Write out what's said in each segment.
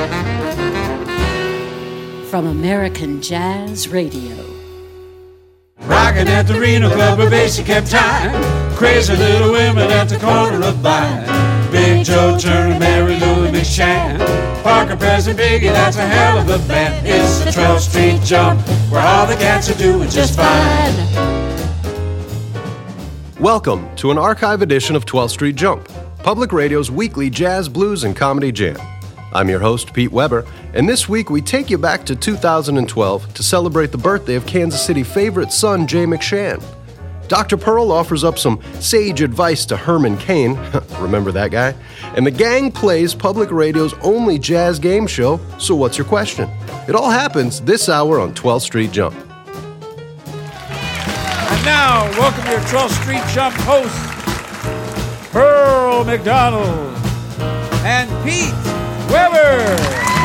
From American Jazz Radio. Rockin' at the Reno Club where Basie kept time. Crazy little women at the corner of Vine. Big Joe Turner, Mary Lou and McShann. Parker, President Biggie, that's a hell of a band. It's the 12th Street Jump where all the cats are doing just fine. Welcome to an archive edition of 12th Street Jump, Public Radio's weekly jazz, blues, and comedy jam. I'm your host, Pete Weber, and this week we take you back to 2012 to celebrate the birthday of Kansas City favorite son, Jay McShann. Dr. Pearl offers up some sage advice to Herman Cain, remember that guy? And the gang plays Public Radio's only jazz game show, So What's Your Question? It all happens this hour on 12th Street Jump. And now, welcome your 12th Street Jump hosts, Pearl McDonald and Pete Weber.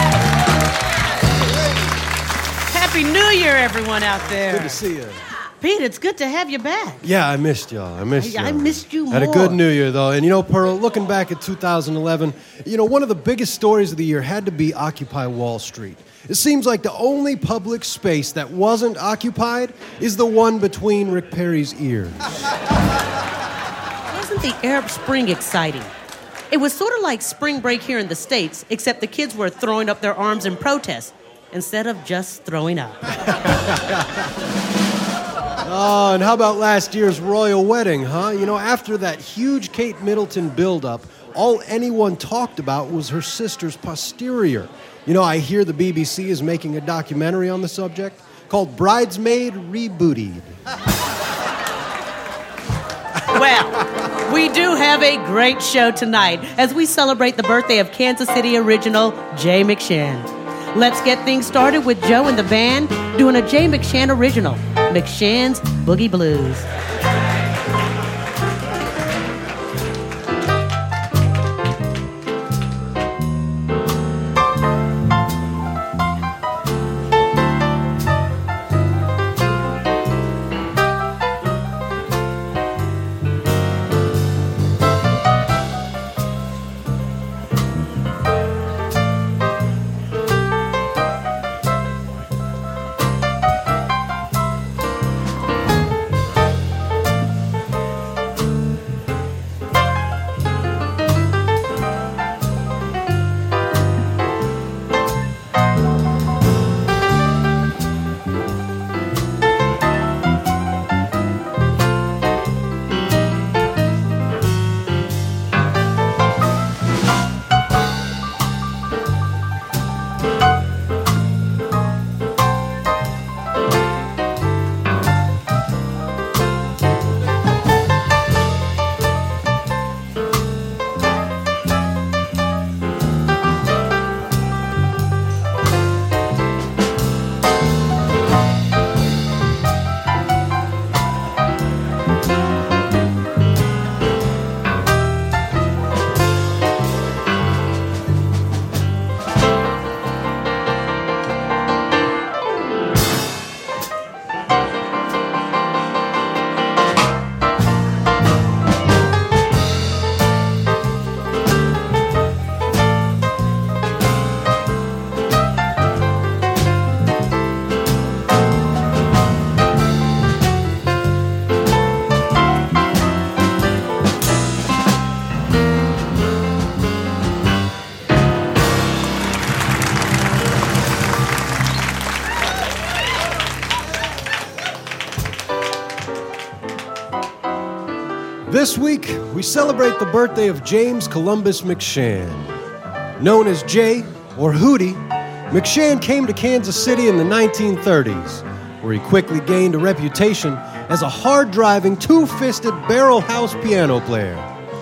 Happy New Year, everyone out there. Good to see you. Pete, it's good to have you back. Yeah, I missed y'all. I missed you more. Had a good New Year, though. And, Pearl, looking back at 2011, one of the biggest stories of the year had to be Occupy Wall Street. It seems like the only public space that wasn't occupied is the one between Rick Perry's ears. Wasn't the Arab Spring exciting? It was sort of like spring break here in the States, except the kids were throwing up their arms in protest instead of just throwing up. Oh, and how about last year's royal wedding, huh? After that huge Kate Middleton buildup, all anyone talked about was her sister's posterior. I hear the BBC is making a documentary on the subject called Bridesmaid Rebooted. Well, we do have a great show tonight as we celebrate the birthday of Kansas City original Jay McShann. Let's get things started with Joe and the band doing a Jay McShann original, McShann's Boogie Blues. This week, we celebrate the birthday of James Columbus McShann. Known as Jay, or Hootie, McShann came to Kansas City in the 1930s, where he quickly gained a reputation as a hard-driving, two-fisted barrel house piano player.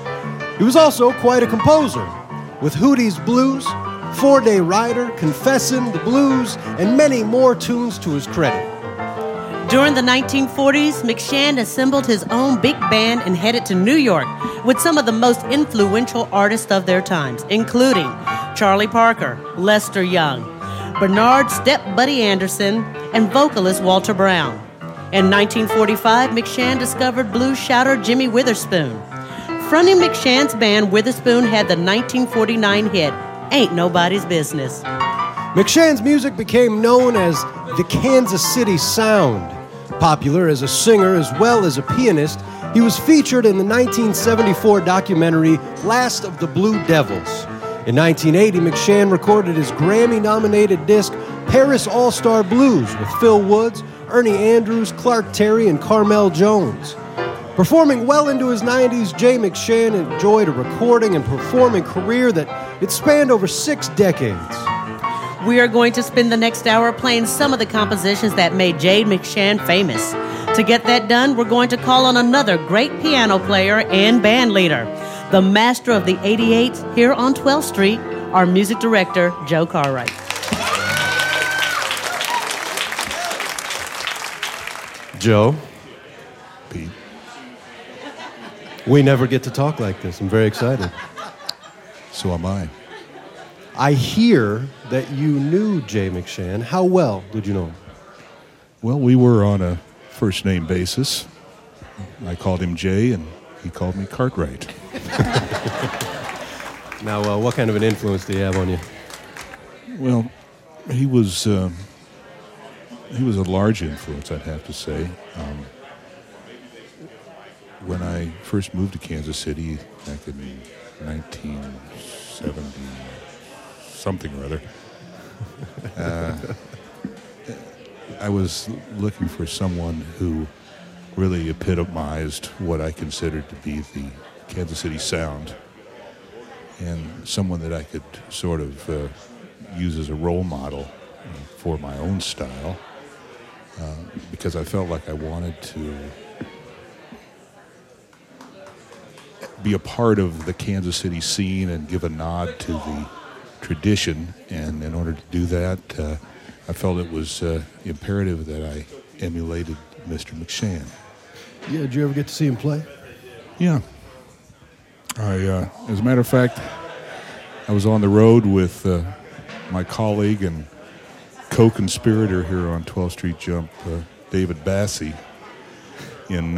He was also quite a composer, with Hootie's Blues, Four-Day Rider, Confessin', The Blues, and many more tunes to his credit. During the 1940s, McShann assembled his own big band and headed to New York with some of the most influential artists of their times, including Charlie Parker, Lester Young, Bernard Step Buddy Anderson, and vocalist Walter Brown. In 1945, McShann discovered blues shouter Jimmy Witherspoon. Fronting McShann's band, Witherspoon had the 1949 hit, ain't nobody's business. McShann's music became known as the Kansas City Sound. Popular as a singer as well as a pianist, he was featured in the 1974 documentary Last of the Blue Devils. In 1980, McShann recorded his Grammy-nominated disc Paris All-Star Blues with Phil Woods, Ernie Andrews, Clark Terry, and Carmel Jones. Performing well into his 90s, Jay McShann enjoyed a recording and performing career that it spanned over 6 decades. We are going to spend the next hour playing some of the compositions that made Jay McShann famous. To get that done, we're going to call on another great piano player and band leader, the master of the 88s here on 12th Street, our music director, Joe Cartwright. Joe, Pete. We never get to talk like this. I'm very excited. So am I. I hear that you knew Jay McShann. How well did you know him? Well, we were on a first-name basis. I called him Jay, and he called me Cartwright. Now, what kind of an influence did he have on you? Well, he was a large influence, I'd have to say. When I first moved to Kansas City back in 1970, something or other, I was looking for someone who really epitomized what I considered to be the Kansas City sound, and someone that I could sort of use as a role model for my own style, because I felt like I wanted to be a part of the Kansas City scene and give a nod to the tradition, and in order to do that, I felt it was imperative that I emulated Mr. McShann. Yeah, did you ever get to see him play? Yeah. As a matter of fact, I was on the road with my colleague and co-conspirator here on 12th Street Jump, David Bassie, in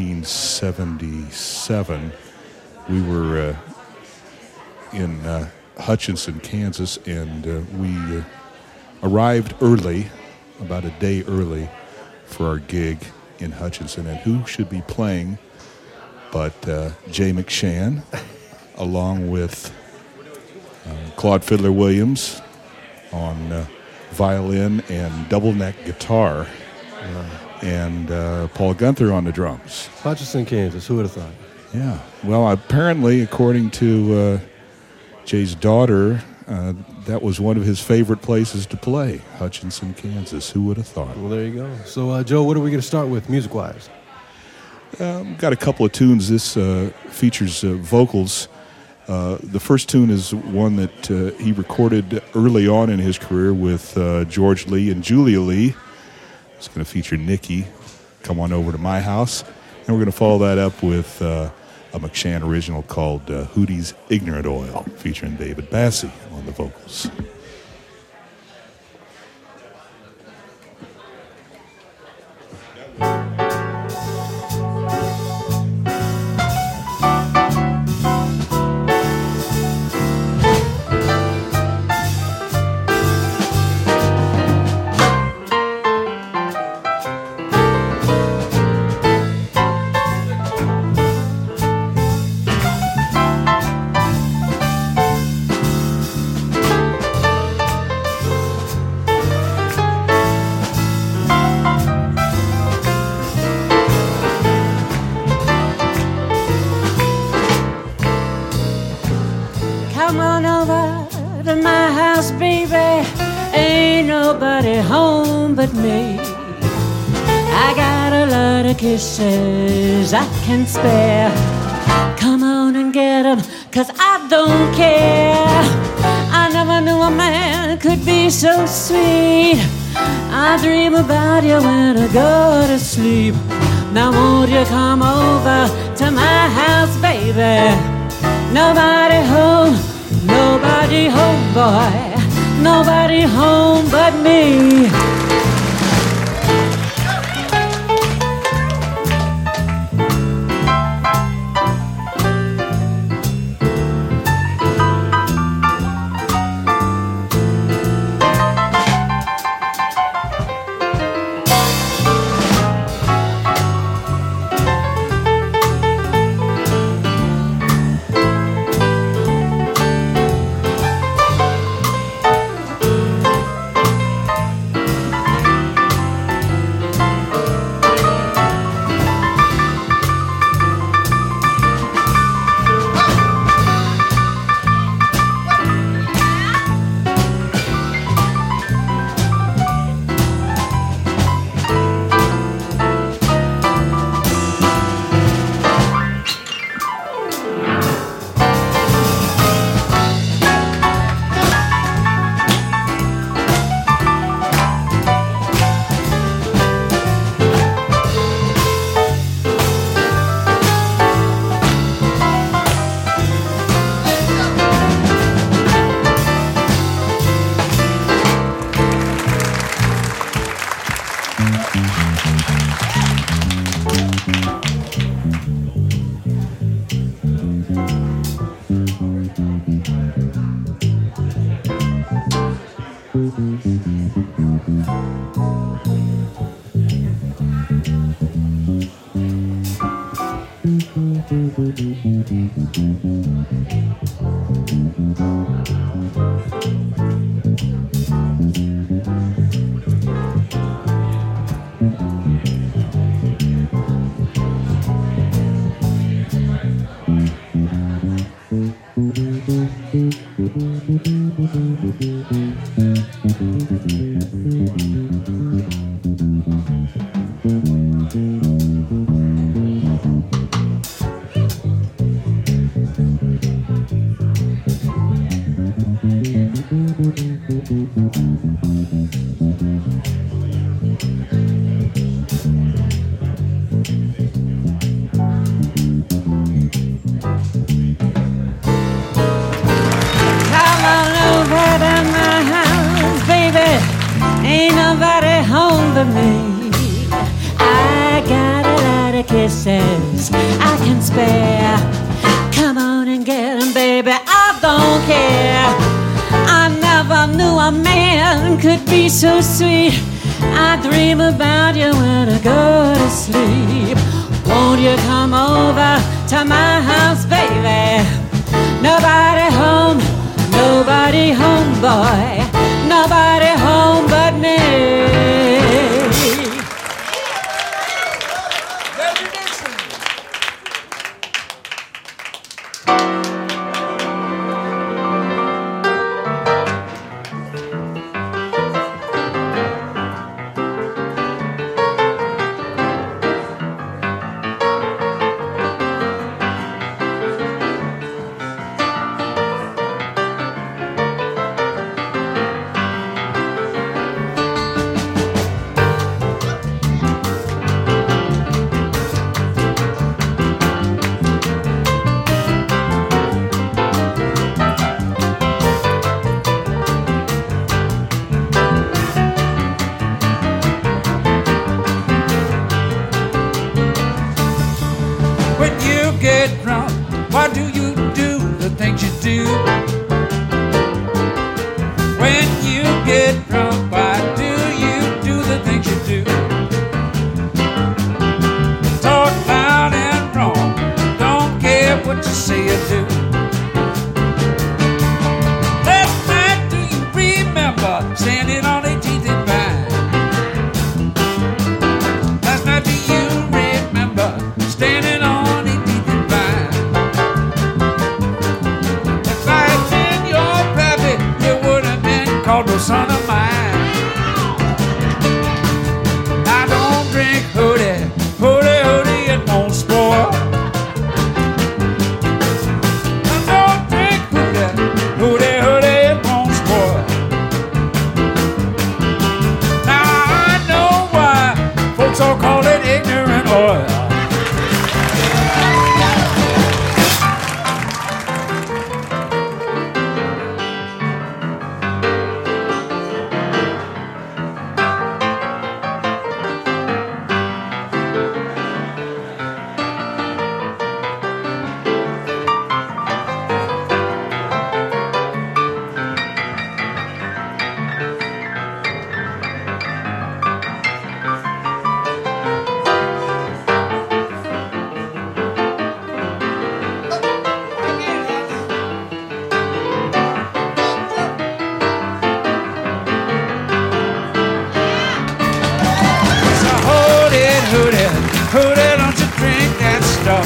1977. We were in Hutchinson, Kansas, and we arrived early, about a day early, for our gig in Hutchinson. And who should be playing but Jay McShann, along with Claude Fiddler Williams on violin and double neck guitar, and Paul Gunther on the drums. Hutchinson, Kansas. Who would have thought? Yeah. Well, apparently, according to Jay's daughter, that was one of his favorite places to play, Hutchinson, Kansas. Who would have thought? Well, there you go. So, Joe, what are we going to start with music-wise? Got a couple of tunes. This features vocals. The first tune is one that he recorded early on in his career with George Lee and Julia Lee. It's going to feature Nikki, Come On Over to My House. And we're going to follow that up with a McShann original called Hootie's Ignorant Oil, featuring David Bassie on the vocals. Kisses I can spare. Come on and get 'em, 'cause I don't care. I never knew a man could be so sweet. I dream about you when I go to sleep. Now won't you come over to my house, baby? Nobody home, boy. Nobody home but me. Ain't nobody home but me. I got a lot of kisses I can spare. Come on and get them, baby, I don't care. I never knew a man could be so sweet. I dream about you when I go to sleep. Won't you come over to my house, baby? Nobody home, boy. Nobody home but me. Why do you do the things you do? When you get drunk, why do you do the things you do? Talk loud and wrong, don't care what you say or do. Last night, do you remember standing on 18th and Vine? Last night, do you remember standing on no son of mine? I don't drink hoodie, it won't spoil. I don't drink hoodie, it won't spoil. Now I know why folks all call it ignorant oil. Hoodie, don't you drink that stuff.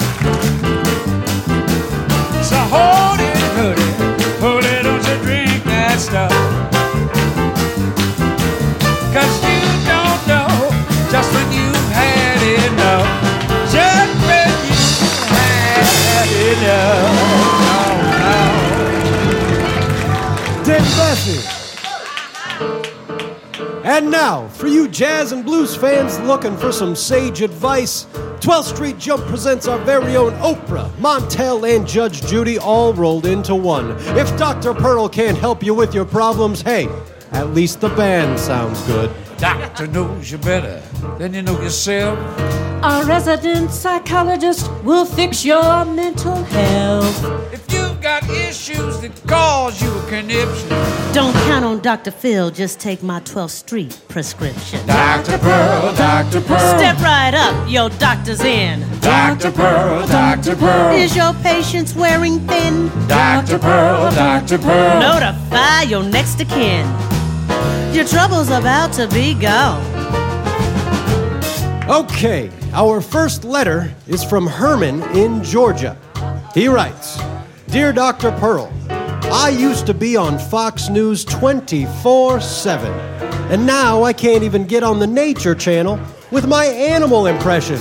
So hold it, hoodie, don't you drink that stuff. 'Cause you don't know just when you've had enough. Just when you've had enough. Dick Bessie. And now, for you jazz and blues fans looking for some sage advice, 12th Street Jump presents our very own Oprah, Montel, and Judge Judy all rolled into one. If Dr. Pearl can't help you with your problems, hey, at least the band sounds good. Doctor knows you better than you know yourself. Our resident psychologist will fix your mental health. If you've got issues that cause you a conniption. Don't count on Dr. Phil, just take my 12th Street prescription. Dr. Pearl, Dr. Pearl. Step right up, your doctor's in. Dr. Pearl, Dr. Pearl. Is your patience wearing thin? Dr. Pearl, Dr. Pearl. Notify your next of kin. Your trouble's about to be gone. Okay, our first letter is from Herman in Georgia. He writes, Dear Dr. Pearl, I used to be on Fox News 24/7, and now I can't even get on the Nature Channel with my animal impressions.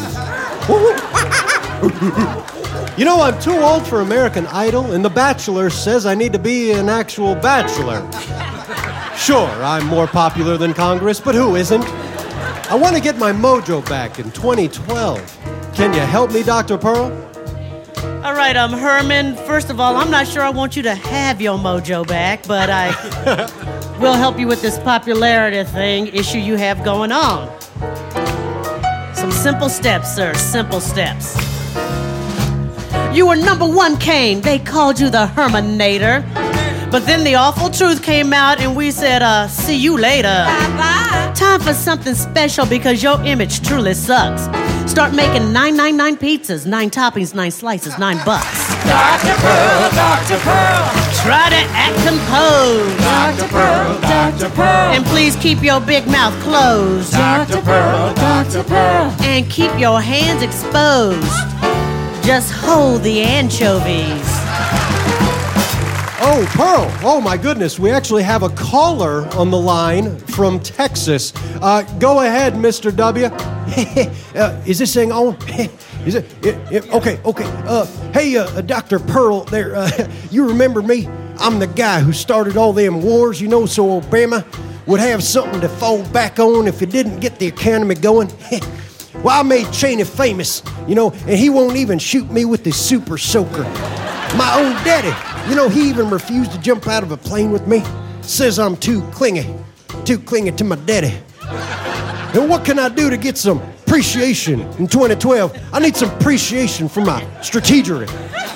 You know, I'm too old for American Idol, and The Bachelor says I need to be an actual bachelor. Sure, I'm more popular than Congress, but who isn't? I want to get my mojo back in 2012. Can you help me, Dr. Pearl? All right, Herman, first of all, I'm not sure I want you to have your mojo back, but I will help you with this popularity issue you have going on. Some simple steps, sir, simple steps. You were #1 Kane. They called you the Hermanator. But then the awful truth came out and we said, see you later. Bye-bye. Time for something special because your image truly sucks. Start making 999 pizzas, 9 toppings, 9 slices, $9. Dr. Pearl, Dr. Pearl. Try to act composed. Dr. Pearl, Dr. Pearl. And please keep your big mouth closed. Dr. Pearl, Dr. Pearl. And keep your hands exposed. Just hold the anchovies. Oh, Pearl. Oh, my goodness. We actually have a caller on the line from Texas. Go ahead, Mr. W. Is this thing on? Is it? Okay. Hey, Dr. Pearl there. You remember me? I'm the guy who started all them wars, you know, so Obama would have something to fall back on if he didn't get the economy going. Well, I made Cheney famous, you know, and he won't even shoot me with his super soaker. My own daddy, you know, he even refused to jump out of a plane with me. Says I'm too clingy to my daddy. And what can I do to get some appreciation in 2012? I need some appreciation for my strategery.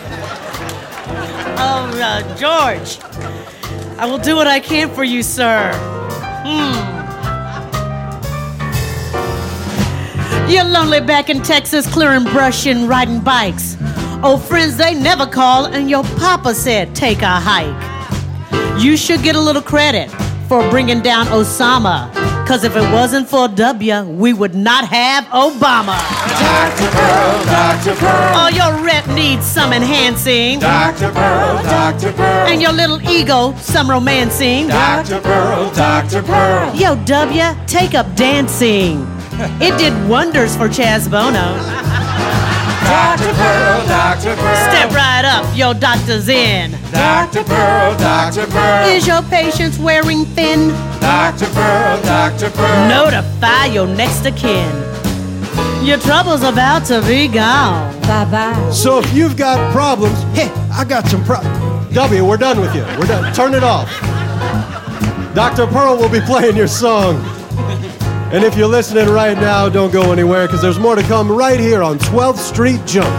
Oh, George, I will do what I can for you, sir. You're lonely back in Texas, clearing brush and riding bikes. Old friends, they never call, and your papa said, take a hike. You should get a little credit for bringing down Osama, because if it wasn't for W, we would not have Obama. Dr. Pearl, Dr. Pearl. Oh, your rep needs some enhancing. Dr. Pearl, Dr. Pearl. And your little ego, some romancing. Dr. Pearl, Dr. Pearl. Yo, W, take up dancing. It did wonders for Chaz Bono. Dr. Pearl, Dr. Pearl. Step right up, your doctor's in. Dr. Pearl, Dr. Pearl. Is your patience wearing thin? Dr. Pearl, Dr. Pearl. Notify your next of kin. Your trouble's about to be gone. Bye-bye. So if you've got problems, hey, I got some problems. W, we're done with you. We're done. Turn it off. Dr. Pearl will be playing your song. And if you're listening right now, don't go anywhere because there's more to come right here on 12th Street Jump.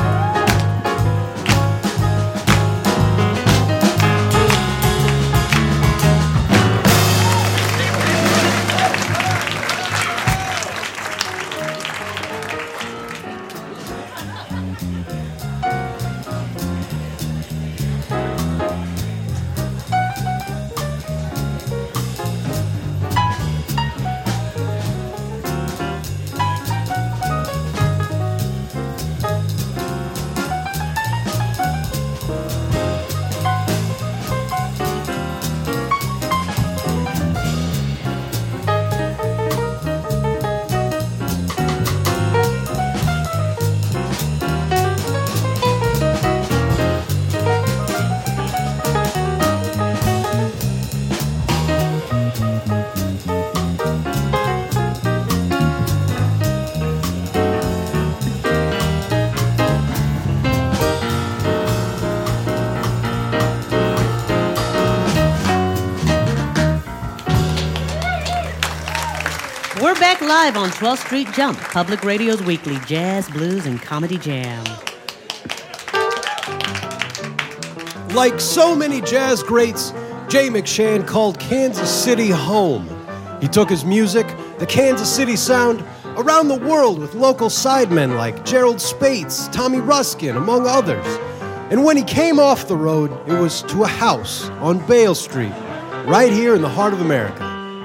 We're back live on 12th Street Jump, Public Radio's weekly jazz, blues, and comedy jam. Like so many jazz greats, Jay McShann called Kansas City home. He took his music, the Kansas City sound, around the world with local sidemen like Gerald Spates, Tommy Ruskin, among others. And when he came off the road, it was to a house on Bale Street, right here in the heart of America.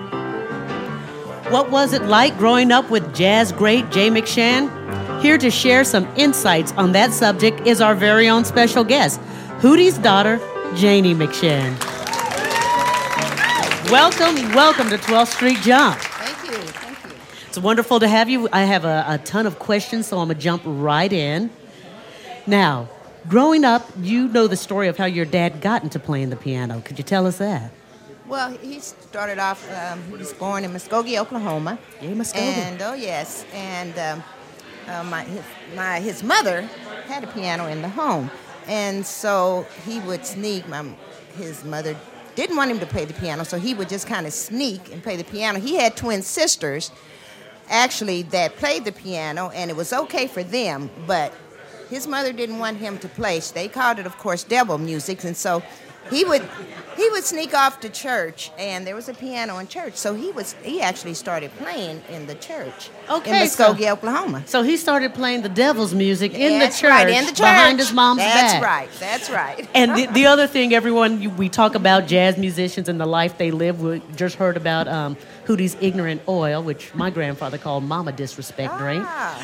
What was it like growing up with jazz great Jay McShann? Here to share some insights on that subject is our very own special guest, Hootie's daughter, Janie McShann. Welcome to 12th Street Jump. Thank you. It's wonderful to have you. I have a ton of questions, so I'm going to jump right in. Now, growing up, you know the story of how your dad got into playing the piano. Could you tell us that? Well, he started off, he was born in Muskogee, Oklahoma. Yeah, Muskogee. And, oh, yes. And his mother had a piano in the home. And so he would sneak. His mother didn't want him to play the piano, so he would just kind of sneak and play the piano. He had twin sisters, actually, that played the piano, and it was okay for them, but his mother didn't want him to play. They called it, of course, devil music, and so he would sneak off to church, and there was a piano in church, so he actually started playing in the church in Muskogee, Oklahoma. So he started playing the devil's music in the church, right, in the church, behind his mom's back. That's right. And the other thing, everyone, we talk about jazz musicians and the life they live. We just heard about Hootie's Ignorant Oil, which my grandfather called Mama Disrespect drink.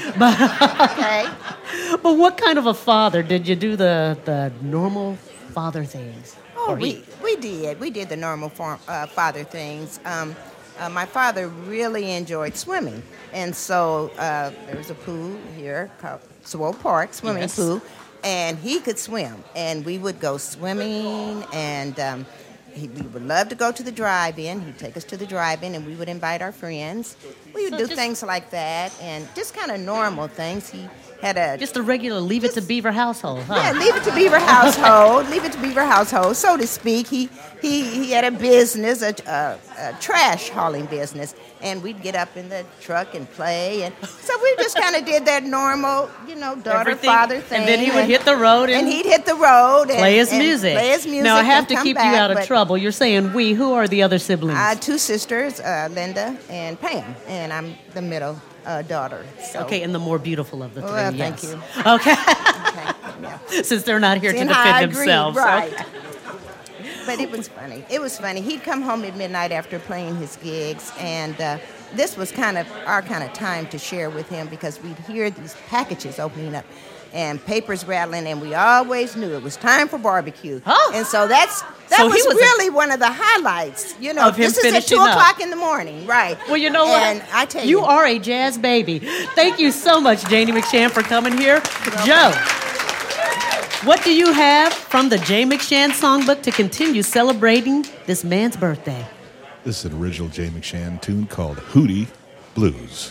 Okay. But what kind of a father did you do the normal father things? Oh, we did. We did the normal father things. My father really enjoyed swimming. And so there was a pool here called Swope Park, swimming pool. And he could swim. And we would go swimming. And we would love to go to the drive-in. He'd take us to the drive-in, and we would invite our friends. We would do things like that. And just kind of normal things. He had just a regular Leave It to Beaver household, huh? Yeah, Leave It to Beaver household, so to speak. He had a business, a trash hauling business, and we'd get up in the truck and play, and so we just kind of did that normal, daughter-father thing. And then he would hit the road and he'd hit the road and play his music. Now I have to keep you out of trouble. You're saying we. Who are the other siblings? Two sisters, Linda and Pam, and I'm the middle daughter. So. Okay, and the more beautiful of the three. Well, yes. thank you. Okay. Yeah. Since they're not here to defend themselves. Right. Okay. But it was funny. It was funny. He'd come home at midnight after playing his gigs, and this was kind of our kind of time to share with him because we'd hear these packages opening up and papers rattling, and we always knew it was time for barbecue. Oh. And so that was really one of the highlights. Of him this is at 2 o'clock in the morning, right? Well, you know what? And I tell you, are a jazz baby. Thank you so much, Janie McShann, for coming here. Joe, what do you have from the Jay McShann Songbook to continue celebrating this man's birthday? This is an original Jay McShann tune called Hootie Blues.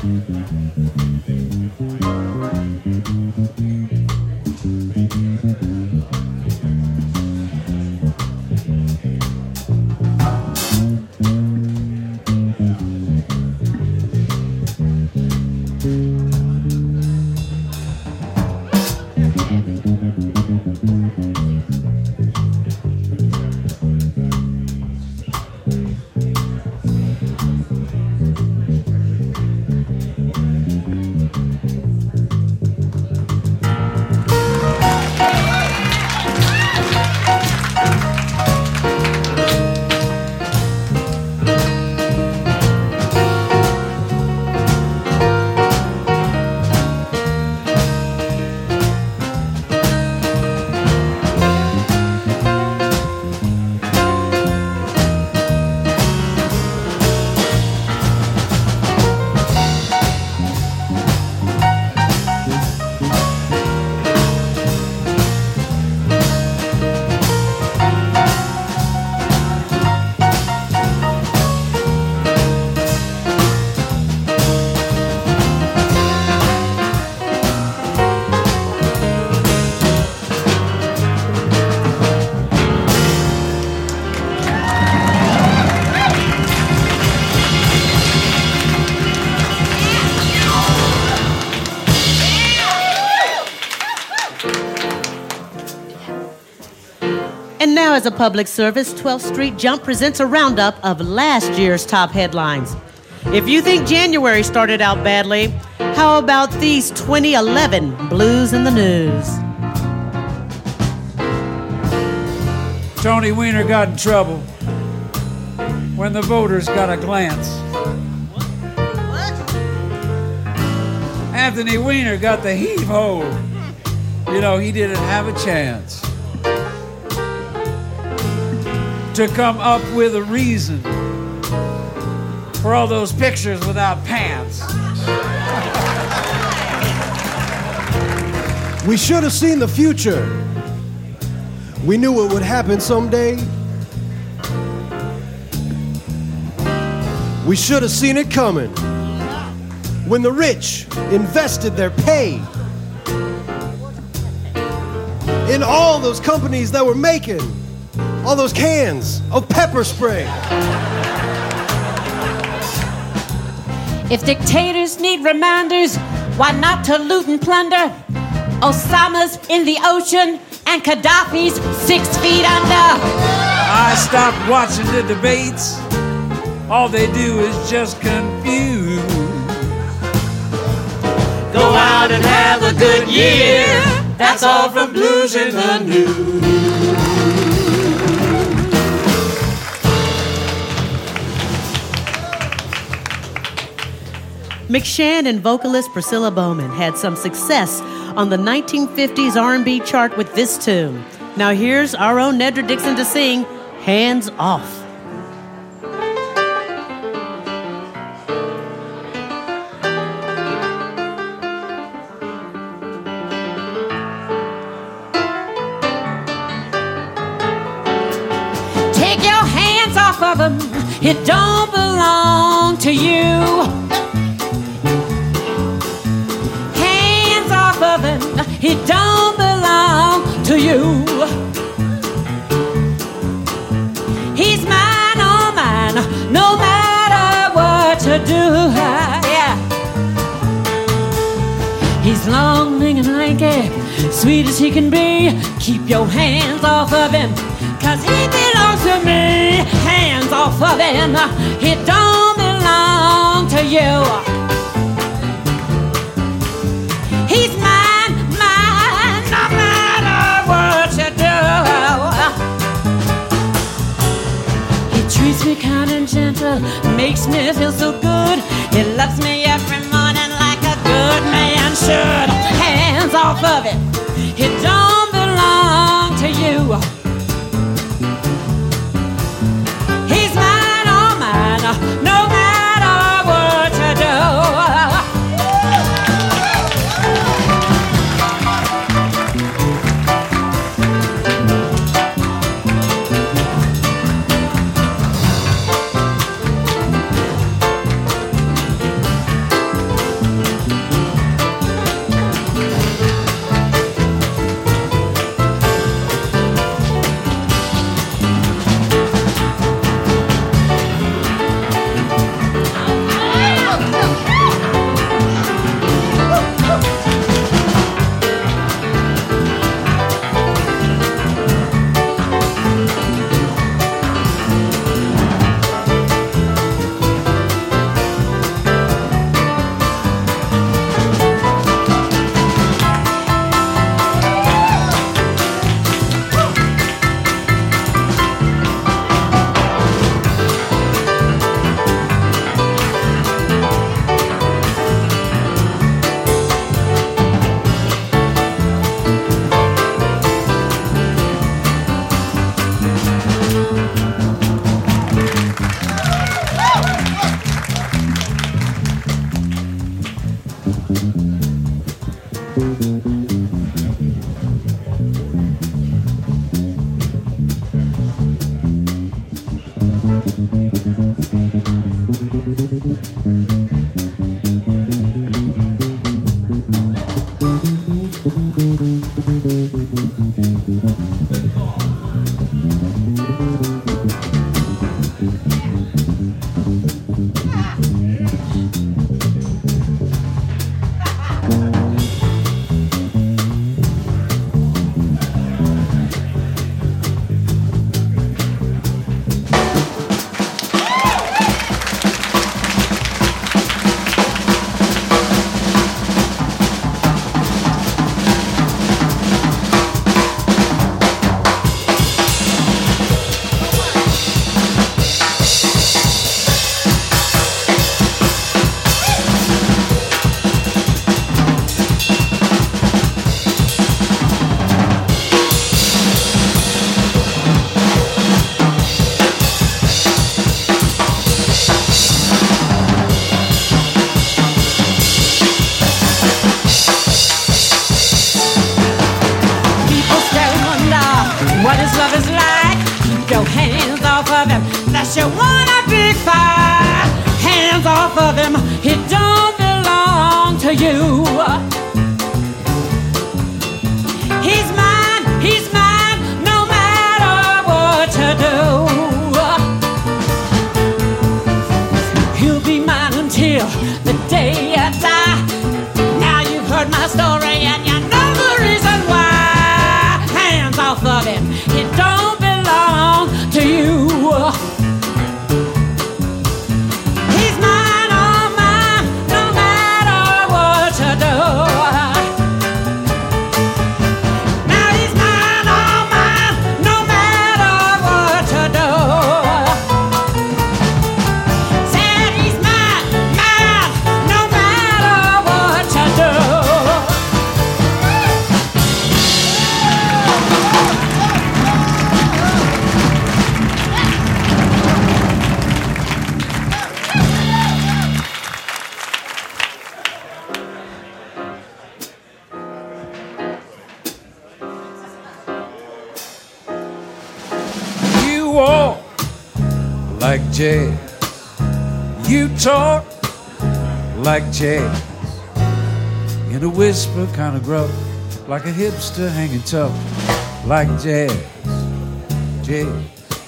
And now, as a public service, 12th Street Jump presents a roundup of last year's top headlines. If you think January started out badly, how about these 2011 blues in the news? Tony Weiner got in trouble when the voters got a glance. Anthony Weiner got the heave-ho. You know, he didn't have a chance to come up with a reason for all those pictures without pants. We should have seen the future. We knew it would happen someday. We should have seen it coming. When the rich invested their pay in all those companies that were making all those cans of pepper spray. If dictators need reminders, why not to loot and plunder? Osama's in the ocean and Gaddafi's 6 feet under. I stopped watching the debates. All they do is just confuse. Go out and have a good year. That's all from Blues in the News. McShann and vocalist Priscilla Bowman had some success on the 1950s R&B chart with this tune. Now here's our own Nedra Dixon to sing Hands Off. Take your hands off of him, it don't belong to you. Of him, it don't belong to you. He's mine, oh mine, no matter what to do. Yeah. He's long, lean, and lanky, sweet as he can be. Keep your hands off of him, 'cause he belongs to me. Hands off of him, it don't belong to you. He's mine, mine, no matter what you do. He treats me kind and gentle, makes me feel so good. He loves me every morning like a good man should. Hands off of it, it don't belong to you. He's mine, oh mine, no matter what you do. off of him. He don't belong to you. He's mine, no matter what you do. He'll be mine until the day I die. Now you've heard my story and you know the reason why. Hands off of him, he don't belong to you. He's mine, all mine, no matter what you do. Now he's mine, all mine, no matter what you do. Said he's mine, mine, no matter what you do. You walk like jazz. You talk like jazz. In a whisper, kind of gruff, like a hipster hanging tough, like jazz. Jazz.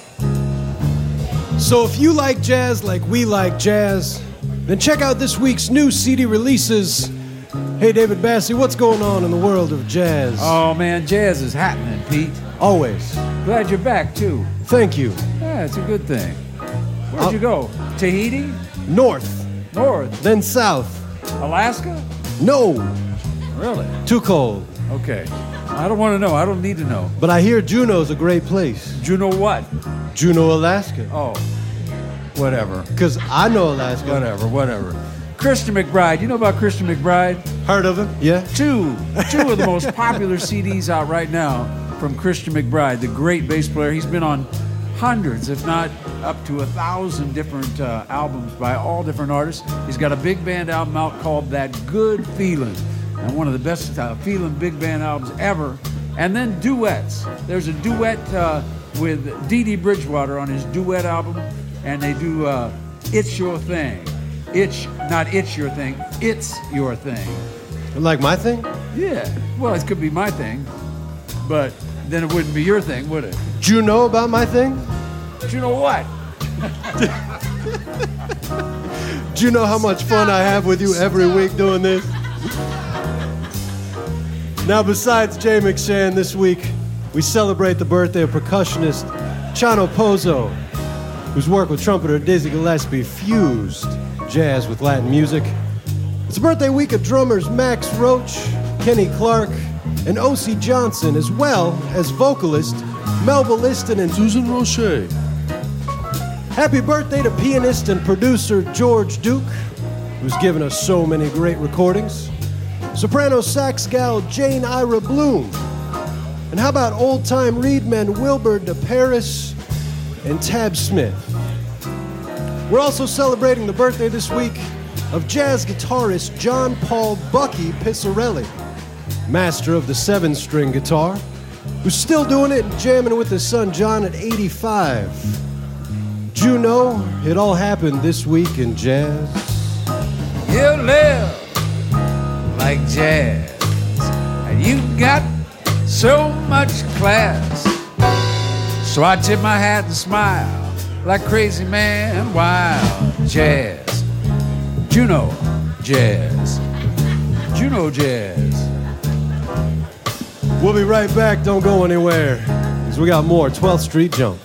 So if you like jazz like we like jazz, then check out this week's new CD releases. Hey, David Bassey, what's going on in the world of jazz? Oh man, jazz is happening, Pete. Always. Glad you're back too. Thank you. Yeah, it's a good thing. Where'd you go? Tahiti? North, North? then south. Alaska? No, Really? too cold. Okay. I don't want to know. I don't need to know. But I hear Juneau's a great place. Juneau what? Juneau, Alaska. Oh, whatever. Because I know Alaska. Whatever. Christian McBride. You know about Christian McBride? Heard of him? Yeah. Two of the most popular CDs out right now from Christian McBride, the great bass player. He's been on hundreds, if not up to 1,000 different albums by all different artists. He's got a big band album out called That Good Feeling, and one of the best feeling big band albums ever. And then duets. There's a duet with Dee Dee Bridgewater on his duet album, and they do It's Your Thing. Not It's Your Thing, It's Your Thing. Like my thing? Yeah, well, it could be my thing, but then it wouldn't be your thing, would it? Do you know about my thing? Do you know what? Do you know how much fun I have with you every week doing this? Now, besides Jay McShann, this week we celebrate the birthday of percussionist Chano Pozo, whose work with trumpeter Dizzy Gillespie fused jazz with Latin music. It's the birthday week of drummers Max Roach, Kenny Clark, and O.C. Johnson, as well as vocalist Melba Liston and Susan Roche. Happy birthday to pianist and producer George Duke, who's given us so many great recordings. Soprano sax gal Jane Ira Bloom. And how about old-time reedmen Wilbur DeParis and Tab Smith? We're also celebrating the birthday this week of jazz guitarist John Paul Bucky Pissarelli, master of the 7-string guitar, who's still doing it and jamming with his son John at 85. Do you know it all happened this week in jazz? You live like jazz, and you got so much class. So I tip my hat and smile like crazy man wild. Jazz, Juneau jazz, Juneau jazz. We'll be right back. Don't go anywhere, because we got more 12th Street Jump.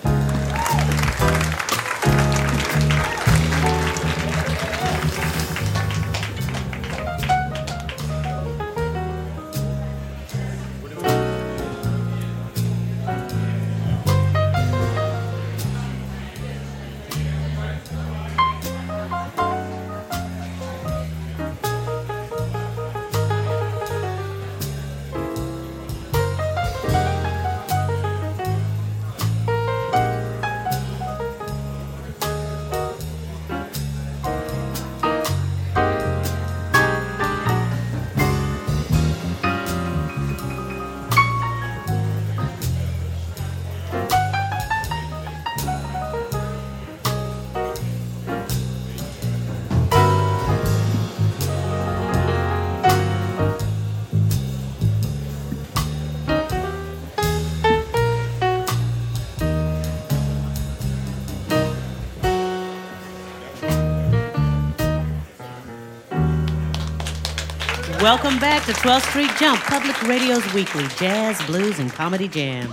Welcome back to 12th Street Jump, Public Radio's weekly jazz, blues, and comedy jam.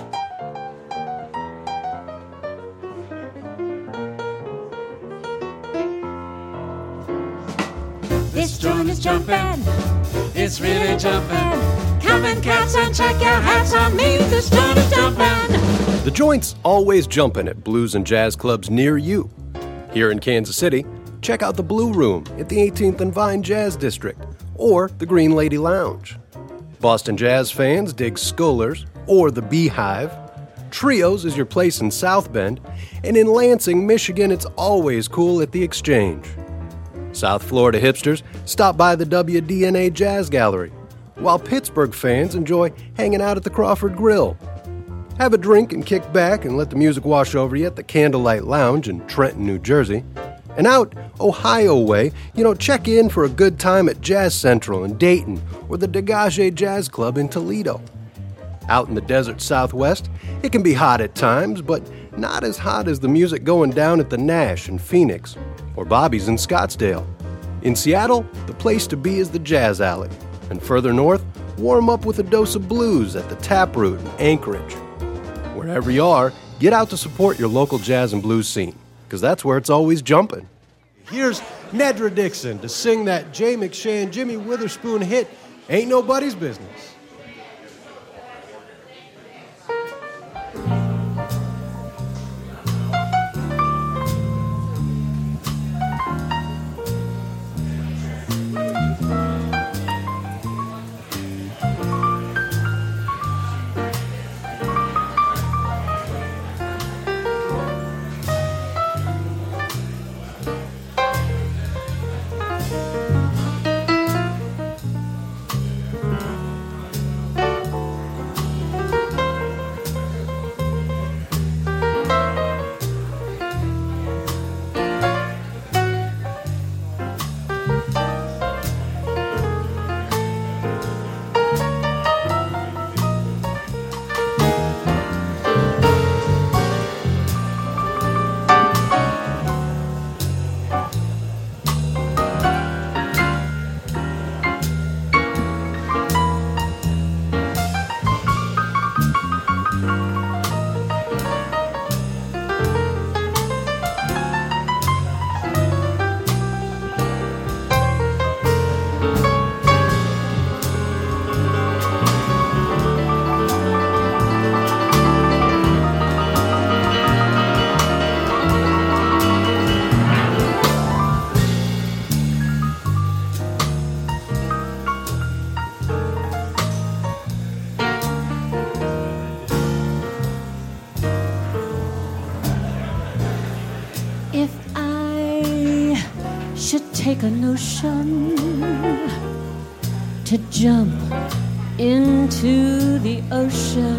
This joint is jumping. It's really jumping. Come and cats and check your hats on me. This joint is jumping. The joint's always jumping at blues and jazz clubs near you. Here in Kansas City, check out the Blue Room at the 18th and Vine Jazz District or the Green Lady Lounge. Boston jazz fans dig Skolars or the Beehive. Trios is your place in South Bend. And in Lansing, Michigan, it's always cool at the Exchange. South Florida hipsters stop by the WDNA Jazz Gallery, while Pittsburgh fans enjoy hanging out at the Crawford Grill. Have a drink and kick back and let the music wash over you at the Candlelight Lounge in Trenton, New Jersey. And out Ohio way, check in for a good time at Jazz Central in Dayton or the Degage Jazz Club in Toledo. Out in the desert Southwest, it can be hot at times, but not as hot as the music going down at the Nash in Phoenix or Bobby's in Scottsdale. In Seattle, the place to be is the Jazz Alley. And further north, warm up with a dose of blues at the Taproot in Anchorage. Wherever you are, get out to support your local jazz and blues scene, because that's where it's always jumping. Here's Nedra Dixon to sing that Jay McShann, Jimmy Witherspoon hit, Ain't Nobody's Business. Take a notion to jump into the ocean.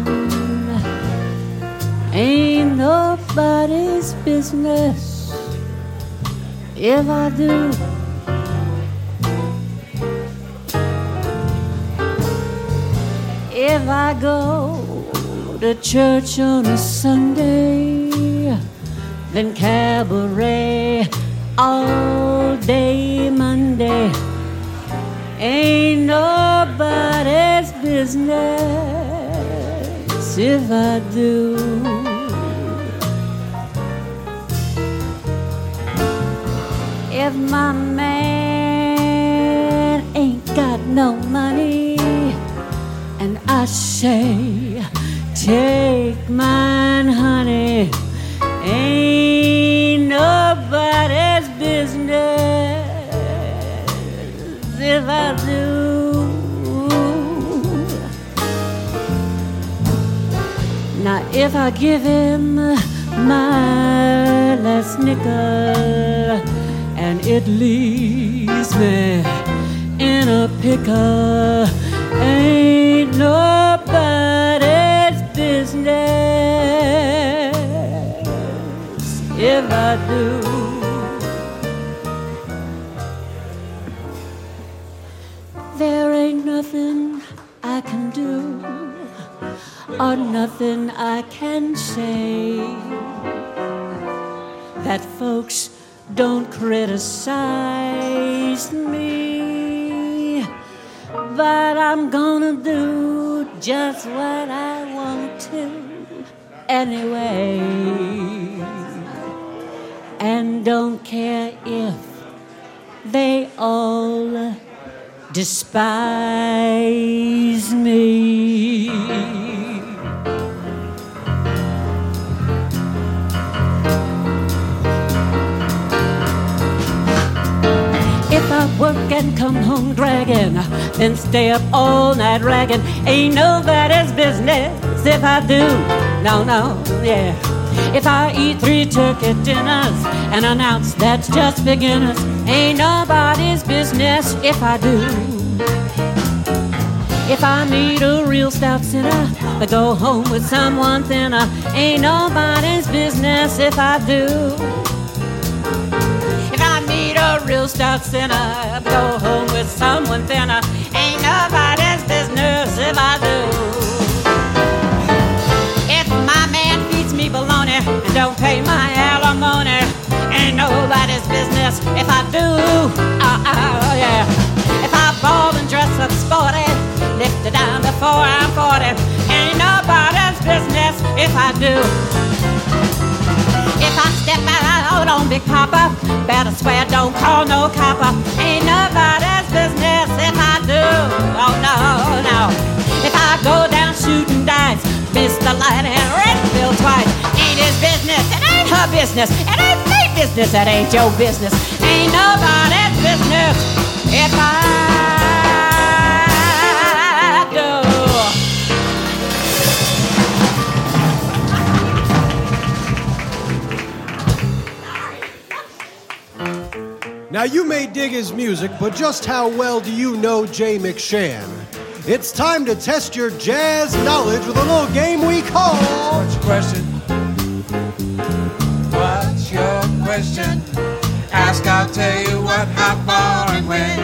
Ain't nobody's business if I do. If I go to church on a Sunday, then cabaret all day Monday. Ain't nobody's business if I do. If my man ain't got no money and I say, take mine, honey, ain't nobody's business if I do. Now if I give him my last nickel and it leaves me in a pickle, ain't nobody's business if I do. There ain't nothing I can do or nothing I can say that folks don't criticize me. But I'm gonna do just what I want to anyway. And don't care if they all despise me. If I work and come home dragging, then stay up all night ragging, ain't nobody's business if I do. No, yeah. If I eat 3 turkey dinners and announce that's just beginners, ain't nobody's business if I do. If I meet a real stout sinner but go home with someone thinner, ain't nobody's business if I do. If I meet a real stout sinner but go home with someone thinner, ain't nobody's business if I do. If my man feeds me bologna and don't pay my alimony, ain't nobody's business if I do. Yeah. If I ball and dress up sporty, lift it down before I'm 40, ain't nobody's business if I do. If I step out on Big Papa, better swear don't call no copper, ain't nobody's business if I do. Oh no. If I go down shooting dice, miss the light and red bill twice, ain't his business, it ain't her business, it ain't my business, it ain't your business, ain't nobody's business if I do. Now, you may dig his music, but just how well do you know Jay McShann? It's time to test your jazz knowledge with a little game we call... What's your question? What's your question? Ask, I'll tell you what, how far, and when.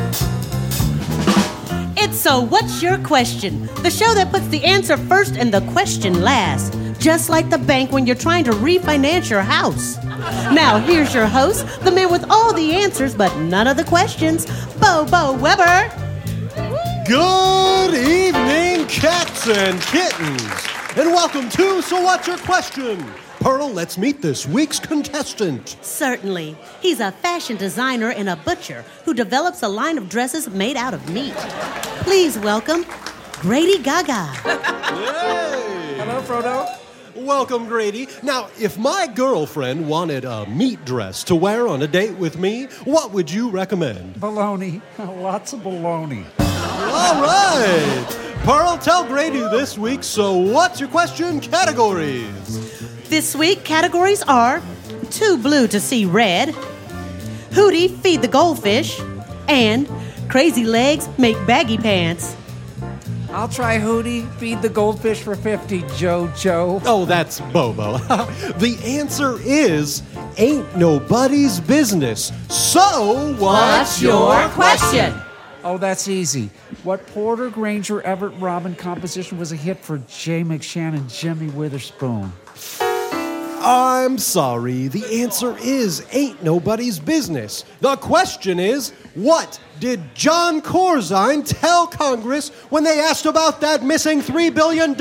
It's So What's Your Question? The show that puts the answer first and the question last. Just like the bank when you're trying to refinance your house. Now, here's your host, the man with all the answers but none of the questions, Bo Weber. Good evening, cats and kittens, and welcome to So What's Your Question? Pearl, let's meet this week's contestant. Certainly. He's a fashion designer and a butcher who develops a line of dresses made out of meat. Please welcome Grady Gaga. Hey! Hello, Frodo. Welcome, Grady. Now, if my girlfriend wanted a meat dress to wear on a date with me, what would you recommend? Baloney. Lots of baloney. All right. Pearl, tell Grady this week's So What's Your Question categories. This week, categories are Too Blue to See Red, Hootie Feed the Goldfish, and Crazy Legs Make Baggy Pants. I'll try Hootie Feed the Goldfish for 50, Joe. Oh, that's Bobo. The answer is ain't nobody's business. So what's your question? Oh, that's easy. What Porter, Granger, Everett, Robin composition was a hit for Jay McShann and Jimmy Witherspoon? I'm sorry. The answer is ain't nobody's business. The question is, what did John Corzine tell Congress when they asked about that missing $3 billion?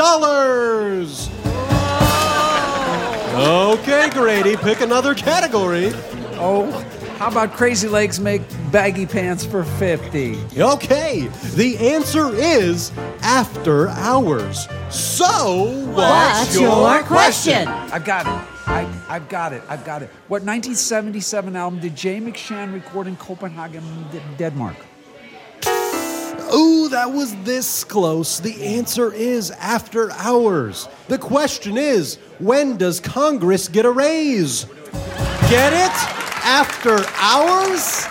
Okay, Grady, pick another category. Oh, how about Crazy Legs Make Baggy Pants for 50? Okay, the answer is After Hours. So, what's your question? I've got it. I've got it. What 1977 album did Jay McShann record in Copenhagen, Denmark? Ooh, that was this close. The answer is After Hours. The question is, when does Congress get a raise? Get it? After Hours?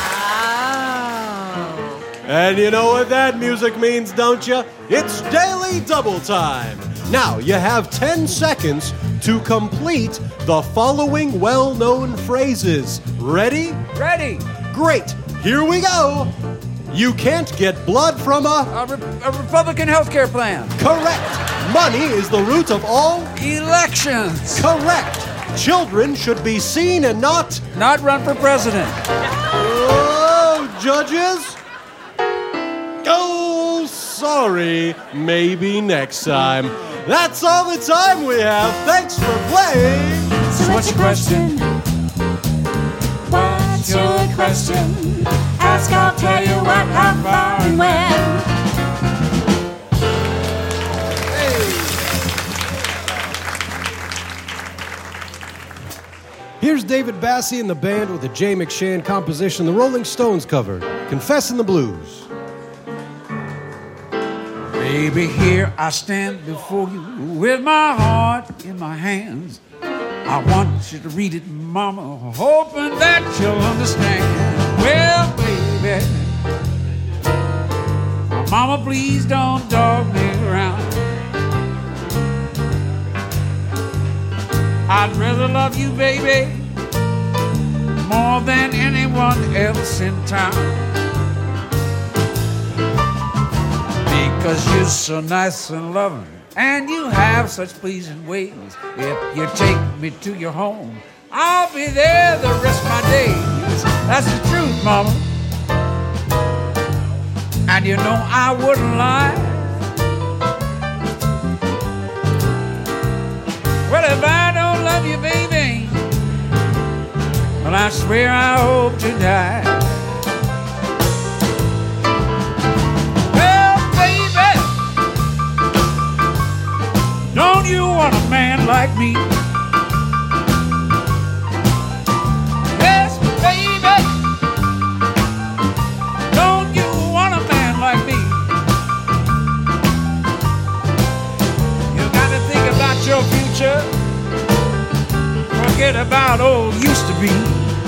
Oh. And you know what that music means, don't you? It's Daily Double Time. Now, you have 10 seconds to complete the following well-known phrases. Ready? Ready. Great. Here we go. You can't get blood from A Republican health care plan. Correct. Money is the root of all Elections. Correct. Children should be seen and not Not run for president. Oh, judges? Oh, sorry. Maybe next time. That's all the time we have. Thanks for playing. So what's your question? What's your question? Ask, I'll tell you what, how far, and when. Here's David Bassie and the band with a Jay McShann composition the Rolling Stones covered, Confessing the Blues. Baby, here I stand before you with my heart in my hands. I want you to read it, mama, hoping that you'll understand. Well, baby, mama, please don't dog me around. I'd rather love you, baby, more than anyone else in town. Because you're so nice and loving, and you have such pleasing ways. If you take me to your home, I'll be there the rest of my days. That's the truth, mama. And you know I wouldn't lie. Well, if I don't love you, baby, well, I swear I hope to die. Well, baby, don't you want a man like me? Yes, baby, don't you want a man like me? You got to think about your future. Forget about old used to be.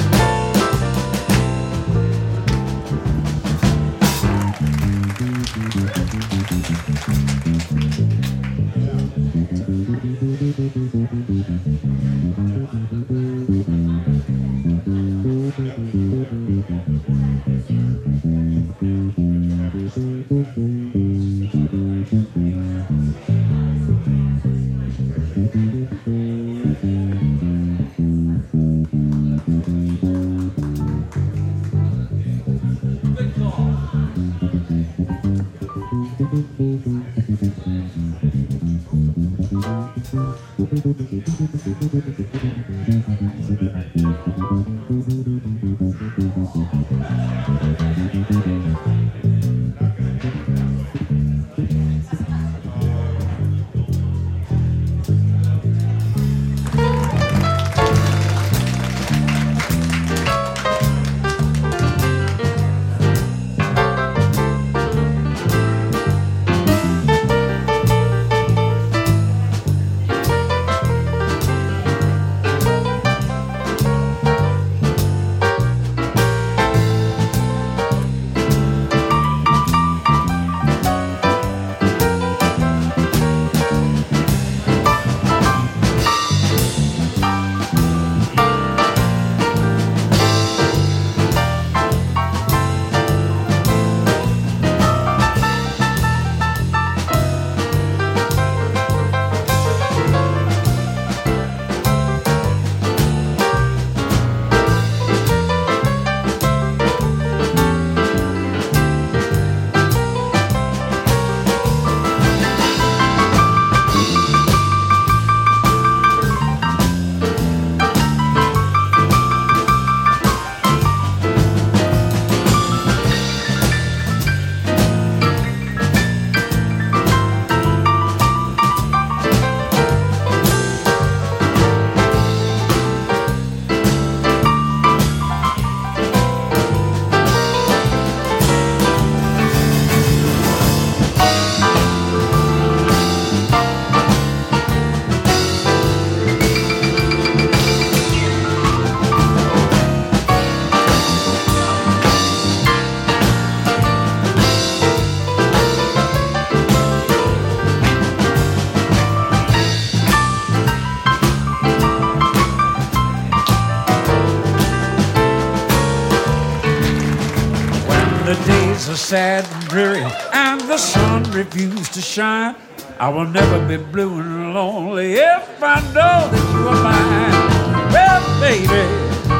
Are sad and dreary, and the sun refused to shine. I will never be blue and lonely if I know that you are mine. Well, baby,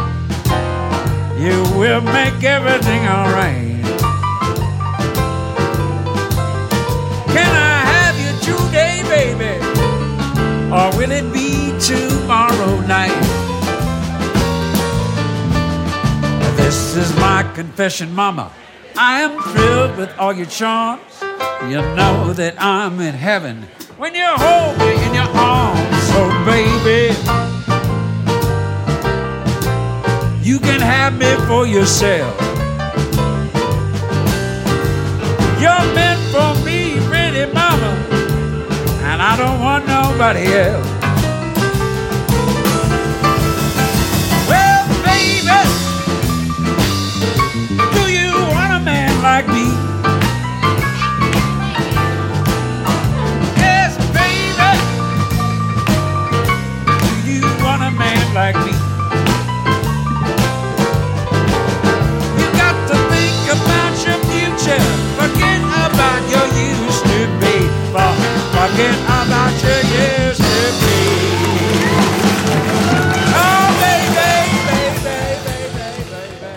you will make everything all right. Can I have you today, baby? Or will it be tomorrow night? This is my confession, mama. I am thrilled with all your charms. You know that I'm in heaven when you hold me in your arms. So baby, you can have me for yourself. You're meant for me, pretty mama, and I don't want nobody else. Well, baby, do you want a man like me? Yes, baby, do you want a man like me? You got to think about your future. Forget about your used to be. Forget about your used to be. Oh, baby, baby, baby,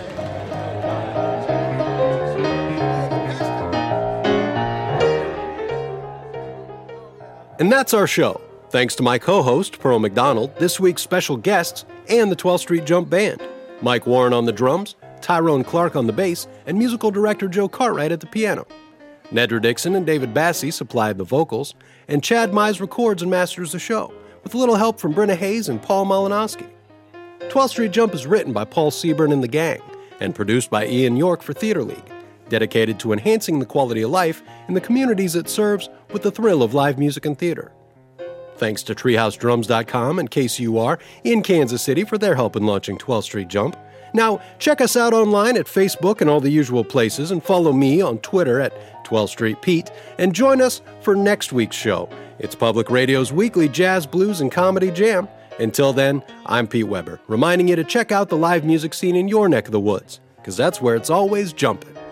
baby. And that's our show. Thanks to my co-host, Pearl McDonald, this week's special guests, and the 12th Street Jump Band. Mike Warren on the drums, Tyrone Clark on the bass, and musical director Joe Cartwright at the piano. Nedra Dixon and David Bassie supplied the vocals, and Chad Mize records and masters the show, with a little help from Brenna Hayes and Paul Malinowski. 12th Street Jump is written by Paul Seaburn and the gang, and produced by Ian York for Theater League, dedicated to enhancing the quality of life in the communities it serves with the thrill of live music and theater. Thanks to TreehouseDrums.com and KCUR in Kansas City for their help in launching 12th Street Jump. Now, check us out online at Facebook and all the usual places, and follow me on Twitter at 12th Street Pete, and join us for next week's show. It's Public Radio's weekly jazz, blues, and comedy jam. Until then, I'm Pete Weber, reminding you to check out the live music scene in your neck of the woods, because that's where it's always jumping.